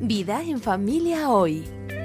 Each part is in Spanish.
Vida en familia hoy.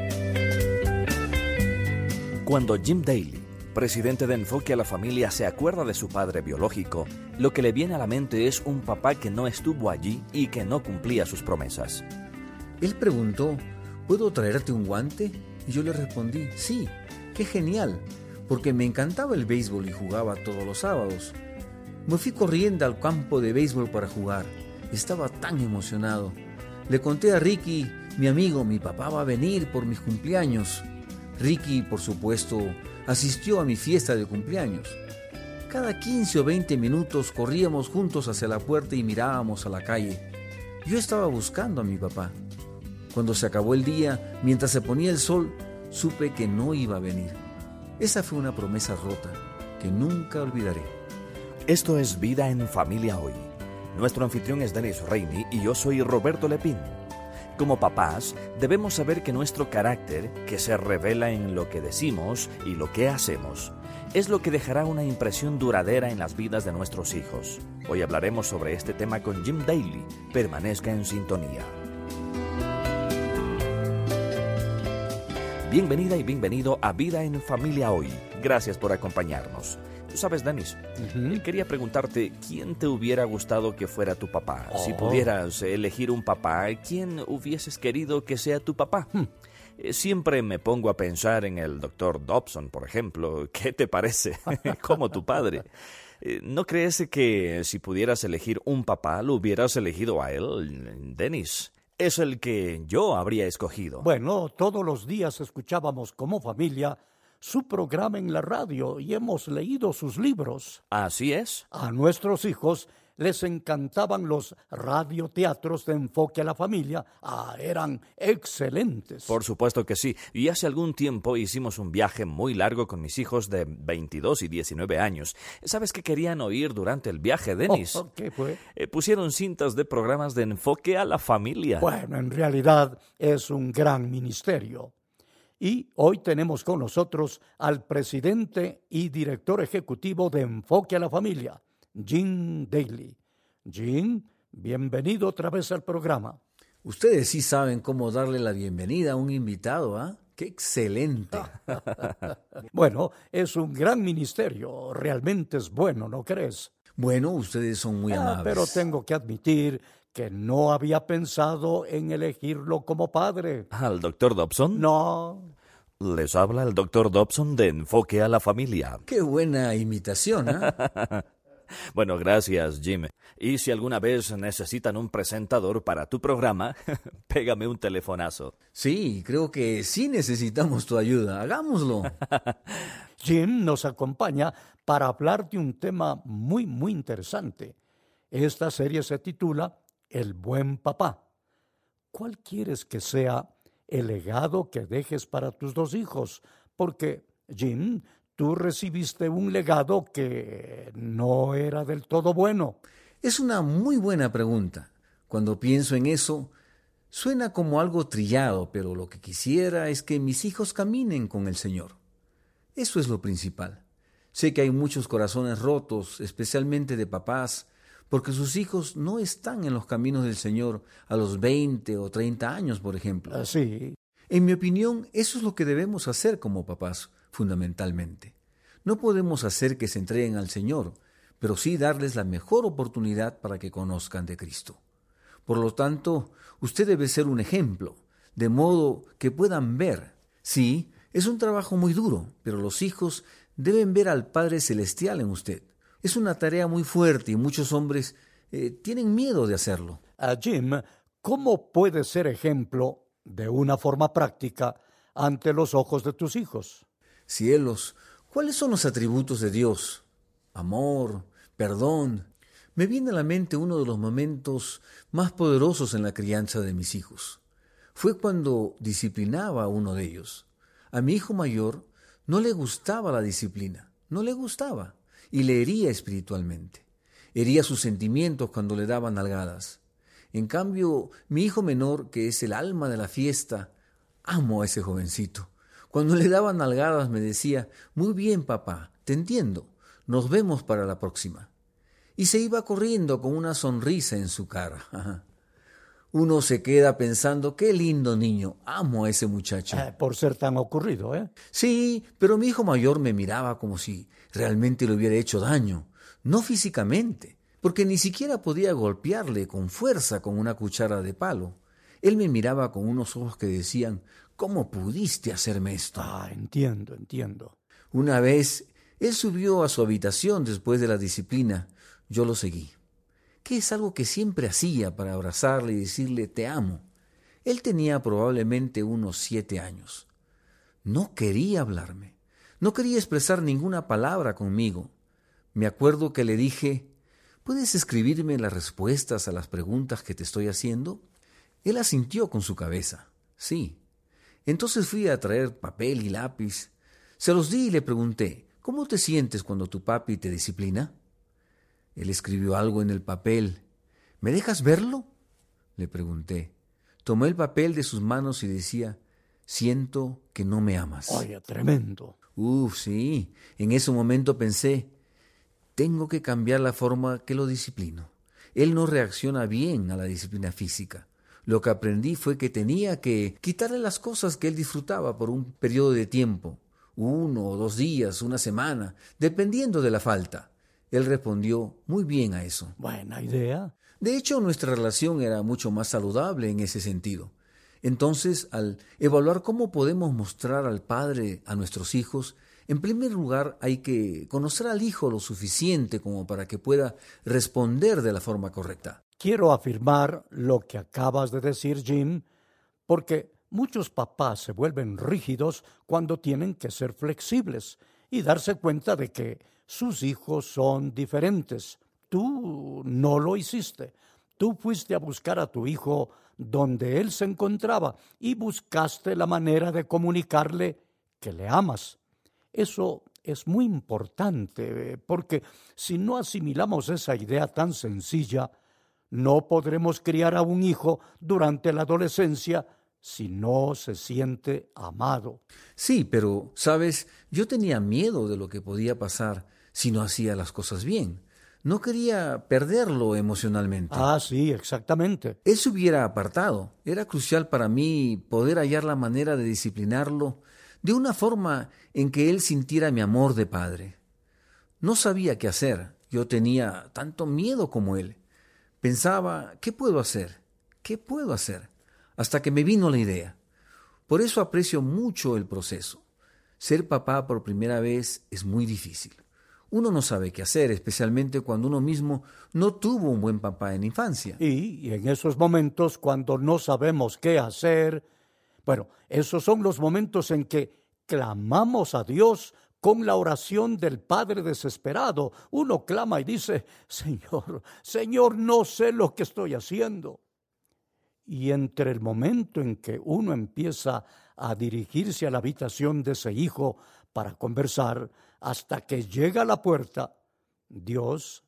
Cuando Jim Daly, presidente de Enfoque a la Familia, se acuerda de su padre biológico, lo que le viene a la mente es un papá que no estuvo allí y que no cumplía sus promesas. Él preguntó, ¿puedo traerte un guante? Y yo le respondí, sí, qué genial, porque me encantaba el béisbol y jugaba todos los sábados. Me fui corriendo al campo de béisbol para jugar. Estaba tan emocionado. Le conté a Ricky, mi amigo, mi papá va a venir por mis cumpleaños. Ricky, por supuesto, asistió a mi fiesta de cumpleaños. Cada 15 o 20 minutos corríamos juntos hacia la puerta y mirábamos a la calle. Yo estaba buscando a mi papá. Cuando se acabó el día, mientras se ponía el sol, supe que no iba a venir. Esa fue una promesa rota que nunca olvidaré. Esto es Vida en Familia Hoy. Nuestro anfitrión es Denis Reini y yo soy Roberto Lepín. Como papás, debemos saber que nuestro carácter, que se revela en lo que decimos y lo que hacemos, es lo que dejará una impresión duradera en las vidas de nuestros hijos. Hoy hablaremos sobre este tema con Jim Daly. Permanezca en sintonía. Bienvenida y bienvenido a Vida en Familia Hoy. Gracias por acompañarnos. Tú sabes, Denis, quería preguntarte, ¿quién te hubiera gustado que fuera tu papá? Si pudieras elegir un papá, ¿quién hubieses querido que sea tu papá? Siempre me pongo a pensar en el Dr. Dobson, por ejemplo. ¿Qué te parece? Como tu padre. ¿No crees que si pudieras elegir un papá, lo hubieras elegido a él, Denis? Es el que yo habría escogido. Bueno, todos los días escuchábamos como familia su programa en la radio y hemos leído sus libros. Así es. A nuestros hijos les encantaban los radioteatros de Enfoque a la Familia. Eran excelentes. Por supuesto que sí. Y hace algún tiempo hicimos un viaje muy largo con mis hijos de 22 y 19 años. ¿Sabes qué querían oír durante el viaje, Denis? ¿Qué fue? Pusieron cintas de programas de Enfoque a la Familia. Bueno, en realidad es un gran ministerio. Y hoy tenemos con nosotros al presidente y director ejecutivo de Enfoque a la Familia, Jim Daly. Jim, bienvenido otra vez al programa. Ustedes sí saben cómo darle la bienvenida a un invitado, ¿ah? ¡Qué excelente! Bueno, es un gran ministerio, realmente es bueno, ¿no crees? Bueno, ustedes son muy amables. Pero tengo que admitir que no había pensado en elegirlo como padre. ¿Al Dr. Dobson? No. Les habla el Dr. Dobson de Enfoque a la Familia. ¡Qué buena imitación! ¿Eh? Bueno, gracias, Jim. Y si alguna vez necesitan un presentador para tu programa, pégame un telefonazo. Sí, creo que sí necesitamos tu ayuda. Hagámoslo. Jim nos acompaña para hablar de un tema muy, muy interesante. Esta serie se titula El Buen Papá. ¿Cuál quieres que sea el legado que dejes para tus dos hijos? Porque, Jim, tú recibiste un legado que no era del todo bueno. Es una muy buena pregunta. Cuando pienso en eso, suena como algo trillado, pero lo que quisiera es que mis hijos caminen con el Señor. Eso es lo principal. Sé que hay muchos corazones rotos, especialmente de papás, porque sus hijos no están en los caminos del Señor a los 20 o 30 años, por ejemplo. Sí. En mi opinión, eso es lo que debemos hacer como papás, fundamentalmente. No podemos hacer que se entreguen al Señor, pero sí darles la mejor oportunidad para que conozcan de Cristo. Por lo tanto, usted debe ser un ejemplo, de modo que puedan ver. Sí, es un trabajo muy duro, pero los hijos deben ver al Padre Celestial en usted. Es una tarea muy fuerte y muchos hombres tienen miedo de hacerlo. Jim, ¿cómo puedes ser ejemplo de una forma práctica ante los ojos de tus hijos? Cielos, ¿cuáles son los atributos de Dios? Amor, perdón. Me viene a la mente uno de los momentos más poderosos en la crianza de mis hijos. Fue cuando disciplinaba a uno de ellos. A mi hijo mayor no le gustaba la disciplina, no le gustaba. Y le hería espiritualmente. Hería sus sentimientos cuando le daban nalgadas. En cambio, mi hijo menor, que es el alma de la fiesta, amo a ese jovencito. Cuando le daban nalgadas me decía, muy bien papá, te entiendo, nos vemos para la próxima. Y se iba corriendo con una sonrisa en su cara. Uno se queda pensando, qué lindo niño, amo a ese muchacho. Por ser tan ocurrido, ¿eh? Sí, pero mi hijo mayor me miraba como si realmente le hubiera hecho daño. No físicamente, porque ni siquiera podía golpearle con fuerza con una cuchara de palo. Él me miraba con unos ojos que decían, ¿cómo pudiste hacerme esto? Entiendo. Una vez, él subió a su habitación después de la disciplina. Yo lo seguí, que es algo que siempre hacía para abrazarle y decirle te amo. Él tenía probablemente unos 7 años. No quería hablarme, no quería expresar ninguna palabra conmigo. Me acuerdo que le dije, ¿puedes escribirme las respuestas a las preguntas que te estoy haciendo? Él asintió con su cabeza, sí. Entonces fui a traer papel y lápiz. Se los di y le pregunté, ¿cómo te sientes cuando tu papi te disciplina? Él escribió algo en el papel. ¿Me dejas verlo?, le pregunté. Tomé el papel de sus manos y decía, siento que no me amas. Oye, tremendo. Sí. En ese momento pensé, tengo que cambiar la forma que lo disciplino. Él no reacciona bien a la disciplina física. Lo que aprendí fue que tenía que quitarle las cosas que él disfrutaba por un periodo de tiempo, 1 o 2 días, una semana, dependiendo de la falta. Él respondió muy bien a eso. Buena idea. De hecho, nuestra relación era mucho más saludable en ese sentido. Entonces, al evaluar cómo podemos mostrar al Padre a nuestros hijos, en primer lugar hay que conocer al hijo lo suficiente como para que pueda responder de la forma correcta. Quiero afirmar lo que acabas de decir, Jim, porque muchos papás se vuelven rígidos cuando tienen que ser flexibles y darse cuenta de que sus hijos son diferentes. Tú no lo hiciste. Tú fuiste a buscar a tu hijo donde él se encontraba y buscaste la manera de comunicarle que le amas. Eso es muy importante porque si no asimilamos esa idea tan sencilla, no podremos criar a un hijo durante la adolescencia si no se siente amado. Sí, pero, ¿sabes? Yo tenía miedo de lo que podía pasar si no hacía las cosas bien. No quería perderlo emocionalmente. Sí, exactamente. Él se hubiera apartado. Era crucial para mí poder hallar la manera de disciplinarlo de una forma en que él sintiera mi amor de padre. No sabía qué hacer. Yo tenía tanto miedo como él. Pensaba, ¿qué puedo hacer? ¿Qué puedo hacer? Hasta que me vino la idea. Por eso aprecio mucho el proceso. Ser papá por primera vez es muy difícil. Uno no sabe qué hacer, especialmente cuando uno mismo no tuvo un buen papá en la infancia. Y en esos momentos cuando no sabemos qué hacer, esos son los momentos en que clamamos a Dios con la oración del padre desesperado. Uno clama y dice, Señor, no sé lo que estoy haciendo. Y entre el momento en que uno empieza a dirigirse a la habitación de ese hijo para conversar, hasta que llega a la puerta, Dios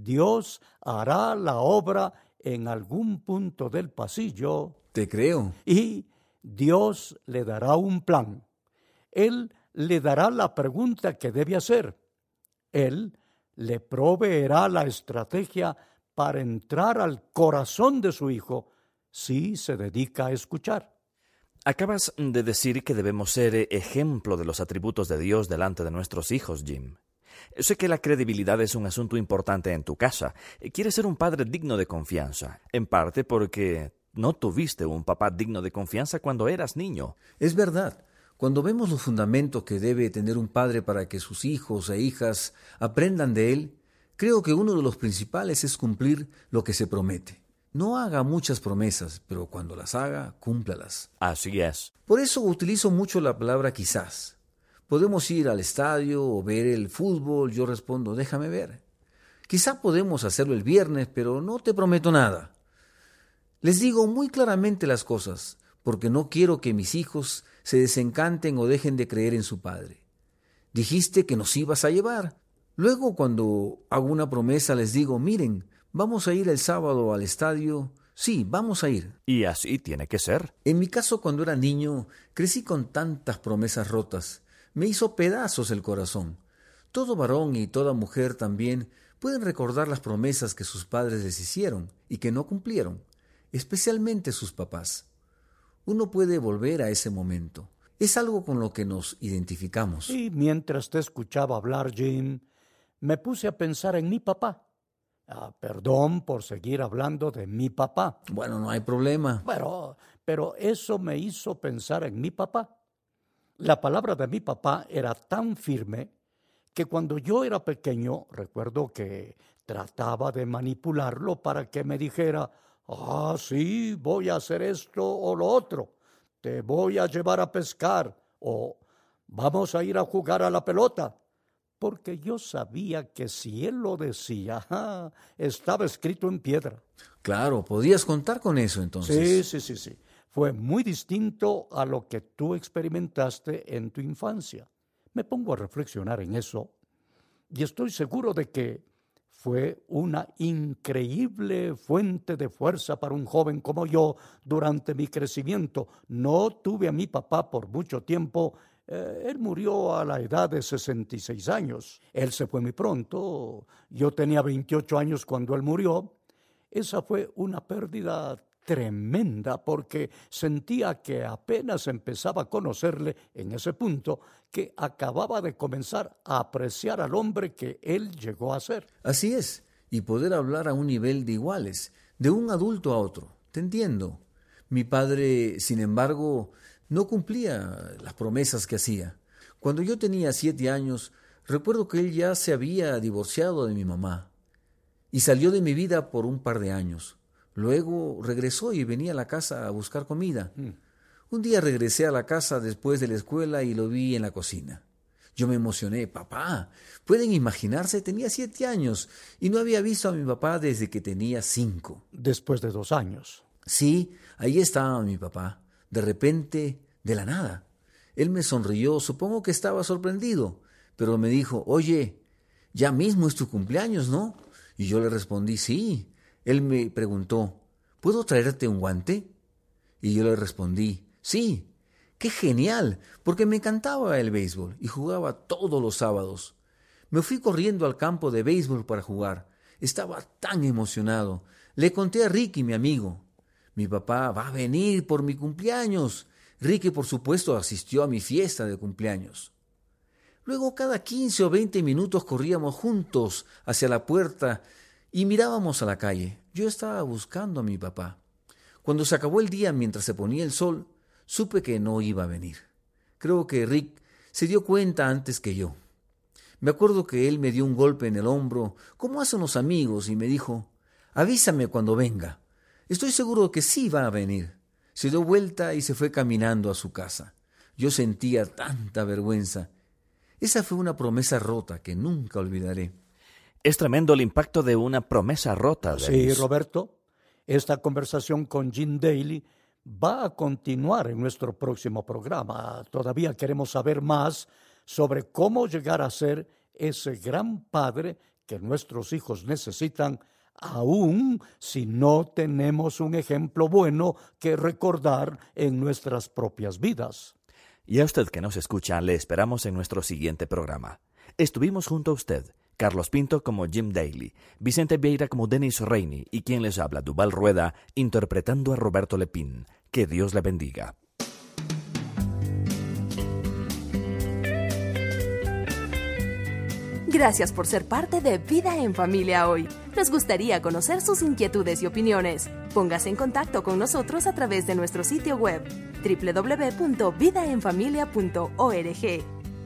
hará la obra en algún punto del pasillo. Te creo. Y Dios le dará un plan. Él le dará la pregunta que debe hacer. Él le proveerá la estrategia para entrar al corazón de su hijo si se dedica a escuchar. Acabas de decir que debemos ser ejemplo de los atributos de Dios delante de nuestros hijos, Jim. Sé que la credibilidad es un asunto importante en tu casa. Quieres ser un padre digno de confianza, en parte porque no tuviste un papá digno de confianza cuando eras niño. Es verdad. Cuando vemos los fundamentos que debe tener un padre para que sus hijos e hijas aprendan de él, creo que uno de los principales es cumplir lo que se promete. No haga muchas promesas, pero cuando las haga, cúmplalas. Así es. Por eso utilizo mucho la palabra quizás. Podemos ir al estadio o ver el fútbol, yo respondo, déjame ver. Quizá podemos hacerlo el viernes, pero no te prometo nada. Les digo muy claramente las cosas, porque no quiero que mis hijos se desencanten o dejen de creer en su padre. Dijiste que nos ibas a llevar. Luego, cuando hago una promesa, les digo, miren, ¿vamos a ir el sábado al estadio? Sí, vamos a ir. Y así tiene que ser. En mi caso, cuando era niño, crecí con tantas promesas rotas. Me hizo pedazos el corazón. Todo varón y toda mujer también pueden recordar las promesas que sus padres les hicieron y que no cumplieron. especialmente sus papás. Uno puede volver a ese momento. Es algo con lo que nos identificamos. Y mientras te escuchaba hablar, Jim, me puse a pensar en mi papá. Perdón por seguir hablando de mi papá. Bueno, no hay problema. Pero eso me hizo pensar en mi papá. La palabra de mi papá era tan firme que cuando yo era pequeño, recuerdo que trataba de manipularlo para que me dijera, sí, voy a hacer esto o lo otro, te voy a llevar a pescar o vamos a ir a jugar a la pelota. Porque yo sabía que si él lo decía, estaba escrito en piedra. Claro, podías contar con eso entonces. Sí. Fue muy distinto a lo que tú experimentaste en tu infancia. Me pongo a reflexionar en eso y estoy seguro de que fue una increíble fuente de fuerza para un joven como yo durante mi crecimiento. No tuve a mi papá por mucho tiempo. Él murió a la edad de 66 años. Él se fue muy pronto. Yo tenía 28 años cuando él murió. Esa fue una pérdida tremenda porque sentía que apenas empezaba a conocerle en ese punto, que acababa de comenzar a apreciar al hombre que él llegó a ser. Así es, y poder hablar a un nivel de iguales, de un adulto a otro. Te entiendo. Mi padre, sin embargo, no cumplía las promesas que hacía. Cuando yo tenía 7 años, recuerdo que él ya se había divorciado de mi mamá y salió de mi vida por un par de años. Luego regresó y venía a la casa a buscar comida. Un día regresé a la casa después de la escuela y lo vi en la cocina. Yo me emocioné. Papá, ¿pueden imaginarse? Tenía 7 años y no había visto a mi papá desde que tenía 5. Después de 2 años. Sí, ahí estaba mi papá. De repente, de la nada. Él me sonrió, supongo que estaba sorprendido, pero me dijo, oye, ya mismo es tu cumpleaños, ¿no? Y yo le respondí, sí. Él me preguntó, ¿puedo traerte un guante? Y yo le respondí, sí. ¡Qué genial! Porque me encantaba el béisbol y jugaba todos los sábados. Me fui corriendo al campo de béisbol para jugar. Estaba tan emocionado. Le conté a Ricky, mi amigo. Mi papá va a venir por mi cumpleaños. Ricky, por supuesto, asistió a mi fiesta de cumpleaños. Luego, cada 15 o 20 minutos corríamos juntos hacia la puerta y mirábamos a la calle. Yo estaba buscando a mi papá. Cuando se acabó el día, mientras se ponía el sol, supe que no iba a venir. Creo que Rick se dio cuenta antes que yo. Me acuerdo que él me dio un golpe en el hombro, como hacen los amigos, y me dijo, avísame cuando venga. Estoy seguro que sí va a venir. Se dio vuelta y se fue caminando a su casa. Yo sentía tanta vergüenza. Esa fue una promesa rota que nunca olvidaré. Es tremendo el impacto de una promesa rota. Sí, Roberto. Esta conversación con Jim Daly va a continuar en nuestro próximo programa. Todavía queremos saber más sobre cómo llegar a ser ese gran padre que nuestros hijos necesitan, aun si no tenemos un ejemplo bueno que recordar en nuestras propias vidas. Y a usted que nos escucha, le esperamos en nuestro siguiente programa. Estuvimos junto a usted, Carlos Pinto como Jim Daly, Vicente Vieira como Dennis Rainey y quien les habla, Duval Rueda, interpretando a Roberto Lepín. Que Dios le bendiga. Gracias por ser parte de Vida en Familia Hoy. Nos gustaría conocer sus inquietudes y opiniones. Póngase en contacto con nosotros a través de nuestro sitio web www.vidaenfamilia.org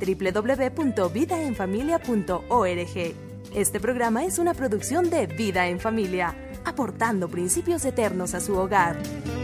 www.vidaenfamilia.org. Este programa es una producción de Vida en Familia, aportando principios eternos a su hogar.